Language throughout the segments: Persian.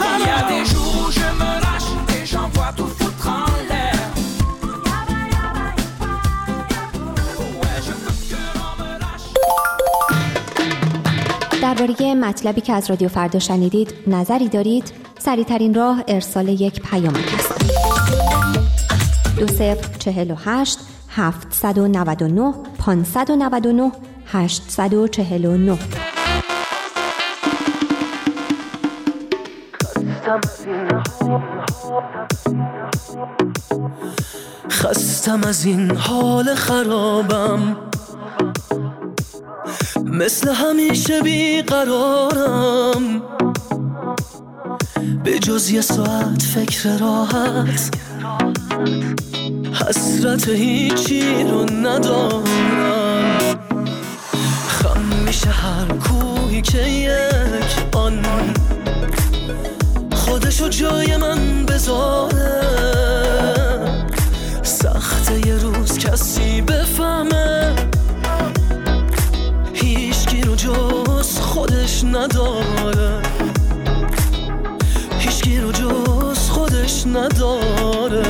Il y a des jours où je me lâche et j'envoie tout foutre en l'air. Ouais, je veux que l'on me lâche. درباره مطلبی که از رادیو فردا شنیدید نظری دارید؟ سریع‌ترین راه ارسال یک پیامک است. 2048 799 599 849. خستم از این حال خرابم، مثل همیشه بیقرارم، به جز یه ساعت فکر راحت، حسرت هیچی رو ندارم. خم میشه هر کوهی که یک آن خودشو جای من بذاره. سخته یه روز کسی بفهمه هیچکی رو جز خودش نداره، هیچکی رو جز خودش نداره.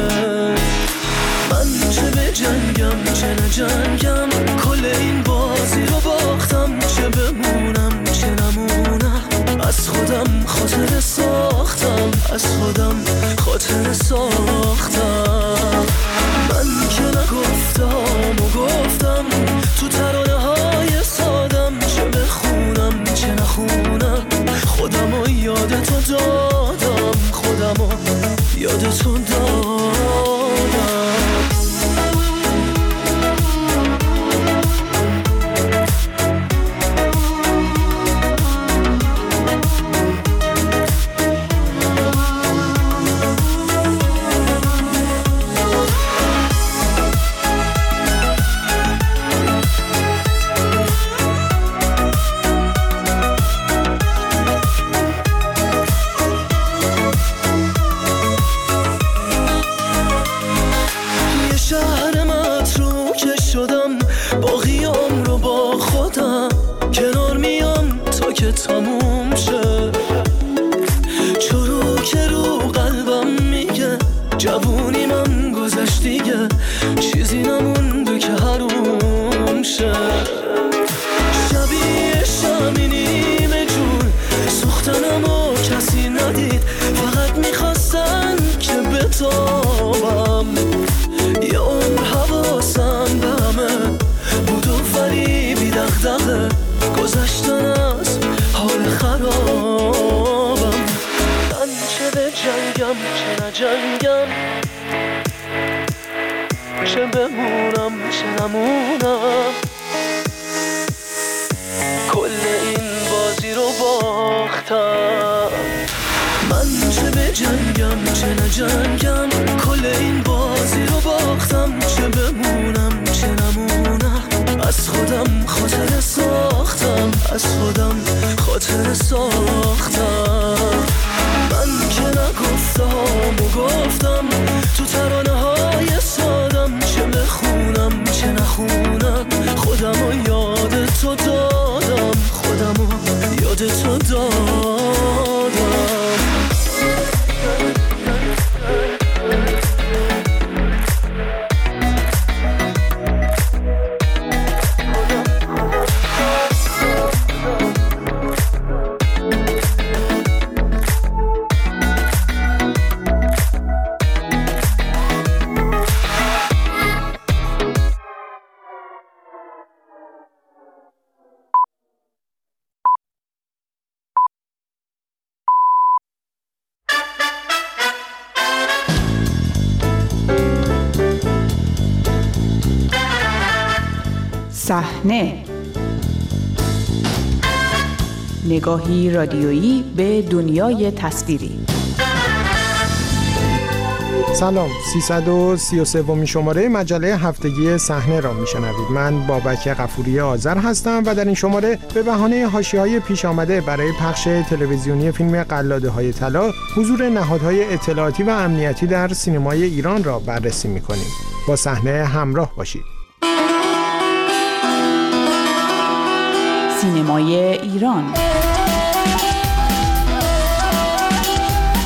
من چه به جنگم چه نجنگم، کل این بازی رو باختم، چه بمونم چه نمونم، از خودم خاطر ساختم، از خودم خاطر ساختم. من که نگفتم و گفتم تو ترانه های سادم، چه بخونم چه نخونم، خودم رو یاد تو دادم، خودم رو یاد تو دادم. تموم شه چرو که رو قلبم میگه جوونی من گذشت دیگه، چیزی نمونده که حروم شه. شبیه شمی نیمه جون سوختنم و کسی ندید، فقط میخواستن که بتابم. یه عمر حواسم به همه بود و فریبی دغدغه، گذشتن از حال خرابم. من چه به جنگم چه نجنگم، چه بمونم چه نمونم، کل این بازی رو باختم. من چه به جنگم چه نجنگم، کل این بازی رو باختم، چه بمونم چه نمونم، از خودم خاطر ساختم، از خودم خاطر ساختم. من که نگفتم و گفتم تو ترانه های سادم، چه بخونم چه نخونم، خودم رو یاد تو دادم، خودم رو یاد تو دادم. صحنه، نگاهی رادیویی به دنیای تصویری. سلام، 333 شماره مجله هفتگی صحنه را میشنوید. من بابک غفوری آذر هستم و در این شماره به بهانه حاشیه‌های پیش آمده برای پخش تلویزیونی فیلم قلاده‌های طلا، حضور نهادهای اطلاعاتی و امنیتی در سینمای ایران را بررسی می‌کنیم. با صحنه همراه باشید. سینمای ایران.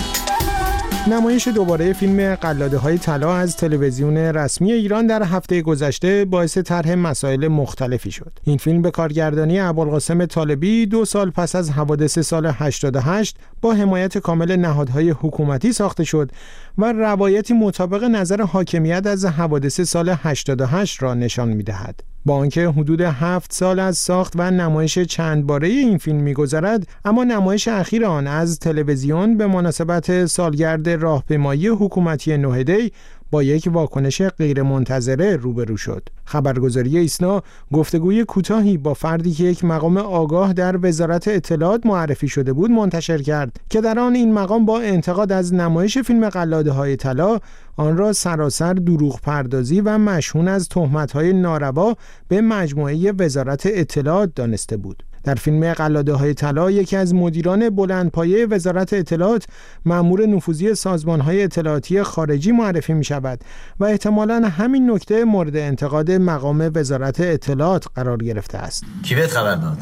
نمایش دوباره فیلم قلاده‌های طلا از تلویزیون رسمی ایران در هفته گذشته باعث طرح مسائل مختلفی شد. این فیلم به کارگردانی ابوالقاسم طالبی 2 سال پس از حوادث سال 88 با حمایت کامل نهادهای حکومتی ساخته شد و روایتی مطابق نظر حاکمیت از حوادث سال 88 را نشان می‌دهد. با آنکه حدود 7 سال از ساخت و نمایش چند باره این فیلم می‌گذرد، اما نمایش اخیر آن از تلویزیون به مناسبت سالگرد راهپیمایی حکومتی نوحدی با یک واکنش غیرمنتظره روبرو شد. خبرگزاری ایسنا گفتگوی کوتاهی با فردی که یک مقام آگاه در وزارت اطلاعات معرفی شده بود منتشر کرد که در آن این مقام با انتقاد از نمایش فیلم قلاده‌های طلا آن را سراسر دروغ پردازی و مشهون از تهمت‌های ناروا به مجموعه وزارت اطلاعات دانسته بود. در فیلم قلاده‌های طلا یکی از مدیران بلندپایه وزارت اطلاعات مأمور نفوذی سازمان‌های اطلاعاتی خارجی معرفی می‌شود و احتمالاً همین نکته مورد انتقاد مقام وزارت اطلاعات قرار گرفته است. کی بهت خبر داد؟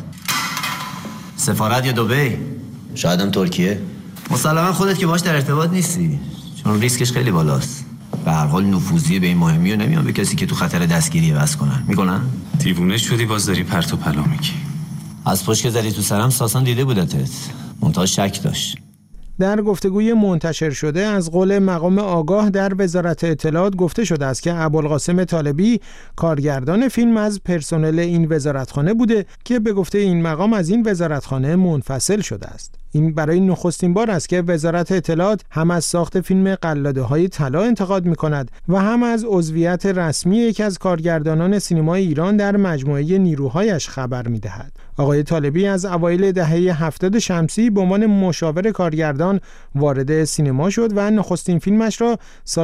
سفارت یا دبی؟ شاید هم ترکیه. مسلماً خودت که باش در ارتباط نیستی، چون ریسکش خیلی بالاست. به هر حال نفوذی به این مهمی و نمیان به کسی که تو خطر دستگیری واسه کنن. میکنن؟ دیوونه شدی باز داری پرت و پلا میگی. از پشت که زدی تو سرم ساسان دیده بودتت، منتها شک داشت. در گفتگوی منتشر شده از قول مقام آگاه در وزارت اطلاعات گفته شده است که ابوالقاسم طالبی کارگردان فیلم از پرسنل این وزارتخانه بوده که به گفته این مقام از این وزارتخانه منفصل شده است. این برای نخستین بار است که وزارت اطلاعات هم از ساخت فیلم قلاده‌های طلا انتقاد می‌کند و هم از عضویت رسمی یکی از کارگردانان سینمای ایران در مجموعه نیروهایش خبر می‌دهد. آقای طالبی از اوایل دهه 70 شمسی به عنوان مشاور کارگردان وارد سینما شد و نخستین فیلمش را سال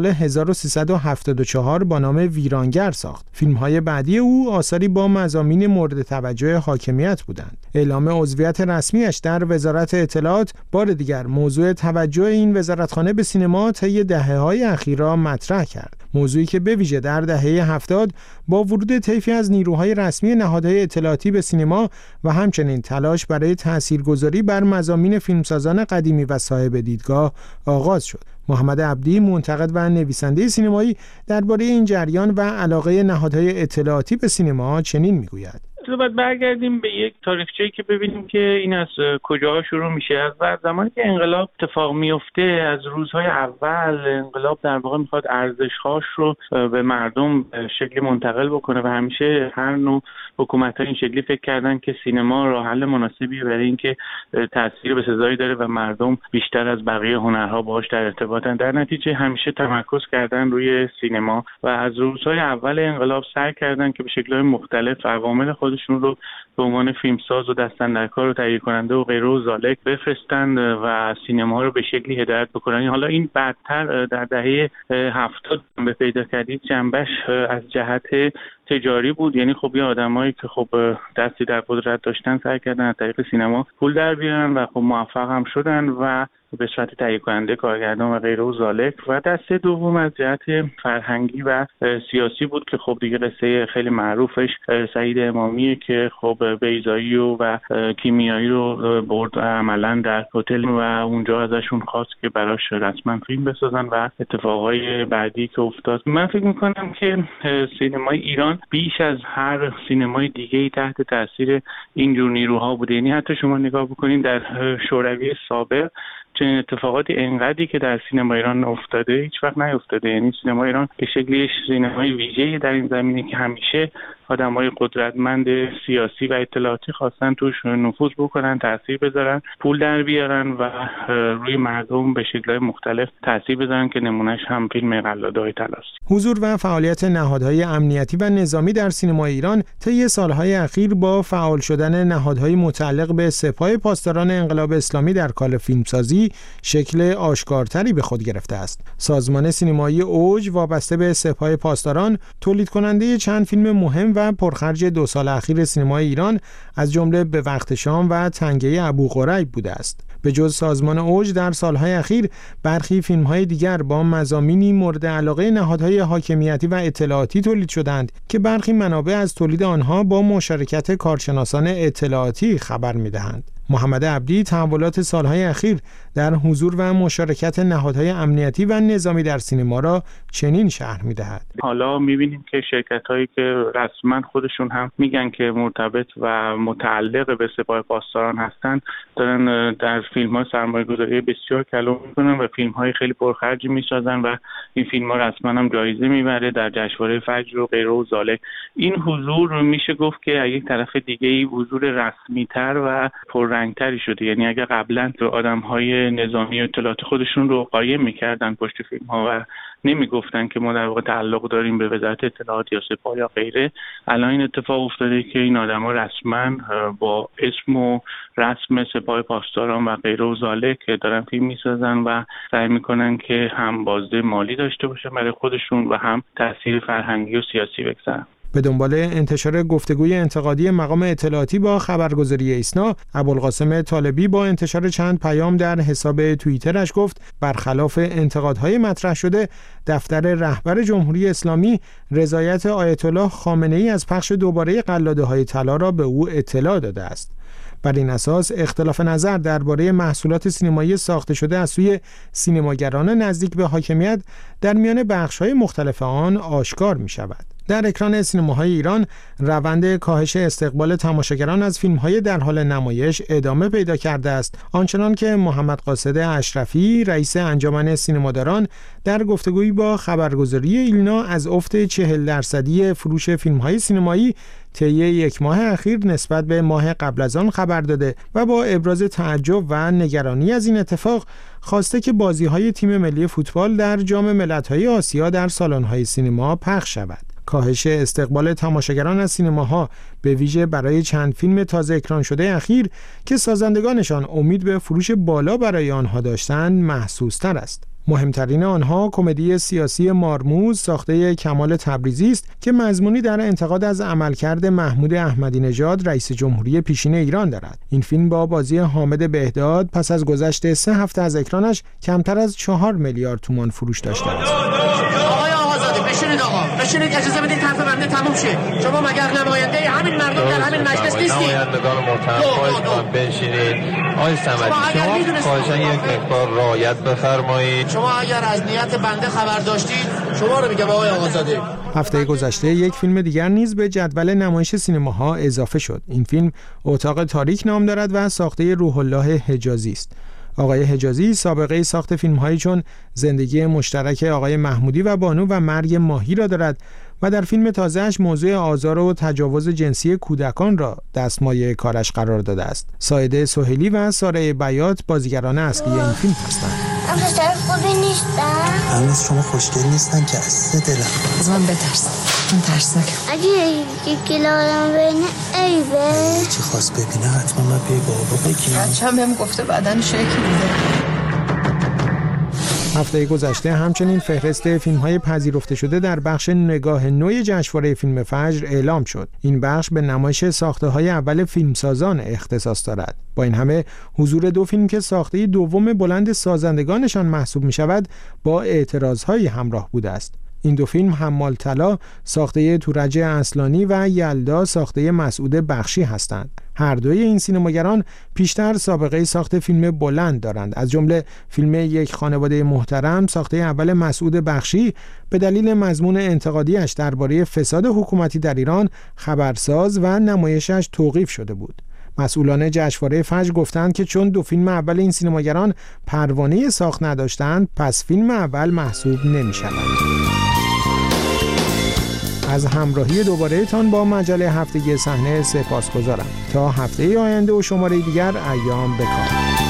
1374 با نام ویرانگر ساخت. فیلم‌های بعدی او آثاری با مضامین مورد توجه حاکمیت بودند. اعلام عضویت رسمیش در وزارت اطلاعات بار دیگر موضوع توجه این وزارتخانه به سینما طی دهه‌های اخیر را مطرح کرد. موضوعی که به ویژه در دهه 70 با ورود طیفی از نیروهای رسمی نهادهای اطلاعاتی به سینما و همچنین تلاش برای تاثیرگذاری بر مضامین فیلمسازان قدیمی و صاحب دیدگاه آغاز شد. محمد عبدی، منتقد و نویسنده سینمایی، درباره این جریان و علاقه نهادهای اطلاعاتی به سینما چنین میگوید: باید برگردیم به یک تاریخچه‌ای که ببینیم که این از کجا شروع میشه. از زمانی که انقلاب اتفاق میفته، از روزهای اول انقلاب در واقع میخواد ارزش‌هاش رو به مردم شکلی منتقل بکنه و همیشه هر نوع حکومت‌ها این شکلی فکر کردن که سینما راه حل مناسبیه برای اینکه تاثیر بسزایی داره و مردم بیشتر از بقیه هنرها باهاش در ارتباطن. در نتیجه همیشه تمرکز کردن روی سینما و از روزهای اول انقلاب سعی کردن که به شکل‌های مختلف عوامل خودشون رو به عنوان فیلمساز و دستاندرکار و تهیه کننده و غیره و ذالک بفرستند و سینما رو به شکلی هدایت بکنن. حالا این بعدتر در دهه 70 به پیدا کردید جنبش از جهت تجاری بود، یعنی خب یه آدمایی که خب دستی در قدرت داشتن سعی کردن از طریق سینما پول در بیارن و خب موفق هم شدن و به صورت تهیه کننده، کارگردان و غیره و ذالک. و دسته دوم از جهت فرهنگی و سیاسی بود که خب دیگه قصه خیلی معروفش سعید امامیه که خب بیضایی و کیمیایی رو برد عملا در هتل و اونجا ازشون خواست که براش رسما فیلم بسازن و اتفاقای بعدی که افتاد. من فکر میکنم که سینمای ایران بیش از هر سینمای دیگه‌ای تحت تاثیر اینجور نیروها بوده. یعنی حتی شما نگاه بکنید در شوروی سابق چنین اتفاقاتی انقدری که در سینما ایران افتاده هیچ وقت نیفتاده. یعنی سینما ایران به شکلی سینمای ویژه‌ای در این زمینه که همیشه آدمای قدرتمند سیاسی و اطلاعاتی خواستن توش نفوذ بکنن، تاثیر بذارن، پول در بیارن و روی مردم به شکل‌های مختلف تاثیر بذارن که نمونهش هم فیلم قلاده‌های طلاست. حضور و فعالیت نهادهای امنیتی و نظامی در سینما ایران طی سالهای اخیر با فعال شدن نهادهای متعلق به سپاه پاسداران انقلاب اسلامی در کار فیلمسازی شکل آشکارتری به خود گرفته است. سازمان سینمایی اوج وابسته به سپاه پاسداران تولید کننده چند فیلم مهم و پرخرج 2 سال اخیر سینمای ایران از جمله به وقت شام و تنگه ابوقریب بوده است. به جز سازمان اوج در سالهای اخیر برخی فیلم‌های دیگر با مضامینی مورد علاقه نهادهای حاکمیتی و اطلاعاتی تولید شدند که برخی منابع از تولید آنها با مشارکت کارشناسان اطلاعاتی خبر می‌دهند. محمد عبدی تحولات سالهای اخیر در حضور و مشارکت نهادهای امنیتی و نظامی در سینما را چنین شرح می‌دهد. حالا می‌بینیم که شرکت‌هایی که رسما خودشون هم میگن که مرتبط و متعلق به سپاه پاسداران هستن دارن در فیلم‌ها سرمایه‌گذاری بسیار کلان می‌کنن و فیلم‌های خیلی پرخرجی می‌سازن و این فیلم‌ها رسما هم جایزه می‌بره در جشنواره فجر و غیره و ذالک. این حضور میشه گفت که از یک طرف دیگه‌ای حضور رسمی‌تر و پررنگ‌تری شده. یعنی اگر قبلا آدم‌های نظامی اطلاعات خودشون رو قایم می‌کردن پشت فیلم‌ها و نمیگفتن که ما در واقع تعلق داریم به وزارت اطلاعات یا سپاه یا غیره، الان این اتفاق افتاده که این آدما رسما با اسم و رسم سپاه پاسداران و غیره و ذالک دارن فیلم میسازن و سعی میکنن که هم بازده مالی داشته باشن برای خودشون و هم تاثیر فرهنگی و سیاسی بگذارن. به دنبال انتشار گفتگوی انتقادی مقام اطلاعاتی با خبرگزاری ایسنا، ابوالقاسم طالبی با انتشار چند پیام در حساب توییترش گفت برخلاف انتقادهای مطرح شده، دفتر رهبر جمهوری اسلامی رضایت آیت الله خامنه‌ای از پخش دوباره قلاده‌های طلا را به او اطلاع داده است. بر این اساس اختلاف نظر درباره محصولات سینمایی ساخته شده از سوی سینماگران نزدیک به حاکمیت در میان بخش‌های مختلف آن آشکار می‌شود. در اکران سینماهای ایران روند کاهش استقبال تماشاگران از فیلم‌های در حال نمایش ادامه پیدا کرده است، آنچنان که محمد قاصد اشرفی رئیس انجمن سینماداران در گفتگویی با خبرگزاری ایلنا از افت 40% فروش فیلم‌های سینمایی طی یک ماه اخیر نسبت به ماه قبل از آن خبر داده و با ابراز تعجب و نگرانی از این اتفاق خواسته که بازی‌های تیم ملی فوتبال در جام ملت‌های آسیا در سالن‌های سینما پخش شود. کاهش استقبال تماشاگران از سینماها به ویژه برای چند فیلم تازه اکران شده اخیر که سازندگانشان امید به فروش بالا برای آنها داشتند محسوس‌تر است. مهمترین آنها کمدی سیاسی مارموز ساخته کمال تبریزی است که مضمونی در انتقاد از عملکرد محمود احمدی نژاد رئیس جمهوری پیشین ایران دارد. این فیلم با بازی حامد بهداد پس از گذشت 3 هفته از اکرانش کمتر از 4 میلیارد تومان فروش داشته است. بشینید آقا، بشینید اجازه بدید حرف بنده تموم شه. شما مگر نماینده همین مردم در همین مجلس نیستید؟ نمایندگان محترم خواهشان بنشینید. آقای صمدی شما خواهشاً یک مقدار رعایت بفرمایید. شما اگر از نیت بنده خبر داشتید شما رو میگم آقای آقازاده. هفته گذشته یک فیلم دیگر نیز به جدول نمایش سینماها اضافه شد. این فیلم اتاق تاریک نام دارد و ساخته روح الله حجازی است. آقای حجازی سابقه ساخت فیلم‌هایی چون زندگی مشترک آقای محمودی و بانو و مرگ ماهی را دارد و در فیلم تازه‌اش موضوع آزار و تجاوز جنسی کودکان را دستمایه کارش قرار داده است. سایده سهیلی و ساره بیات بازیگران اصلی این فیلم هستند. پسر خوبی نیستن؟ هنوز شما خوشگل نیستن که از دلم. از من بترس. من ترسناکم. اگه یکی لادم بینه عیبه. چی خواست ببینه حتما من بی بابا بگیم. بچه‌م بهم گفته بدن شکل میده. هفته گذشته همچنین فهرست فیلم‌های پذیرفته شده در بخش نگاه نو جشنواره فیلم فجر اعلام شد. این بخش به نمایش ساخته‌های اول فیلمسازان اختصاص دارد. با این همه حضور 2 فیلم که ساخته دوم بلند سازندگانشان محسوب می‌شود با اعتراض‌های همراه بوده است. این 2 فیلم حمال طلا ساخته تورج اصلانی و یلدا ساخته مسعود بخشی هستند. هر دوی این سینماگران پیشتر سابقه ساخت فیلم بلند دارند. از جمله فیلم یک خانواده محترم ساخته اول مسعود بخشی به دلیل مضمون انتقادیش درباره فساد حکومتی در ایران خبرساز و نمایشش توقیف شده بود. مسئولان جشنواره فجر گفتند که چون 2 فیلم اول این سینماگران پروانه ساخت نداشتند پس فیلم اول محسوب نمی‌شود. از همراهی دوباره تان با مجله هفتگی صحنه سپاسگزارم. تا هفته آینده و شماره دیگر ایام بکام.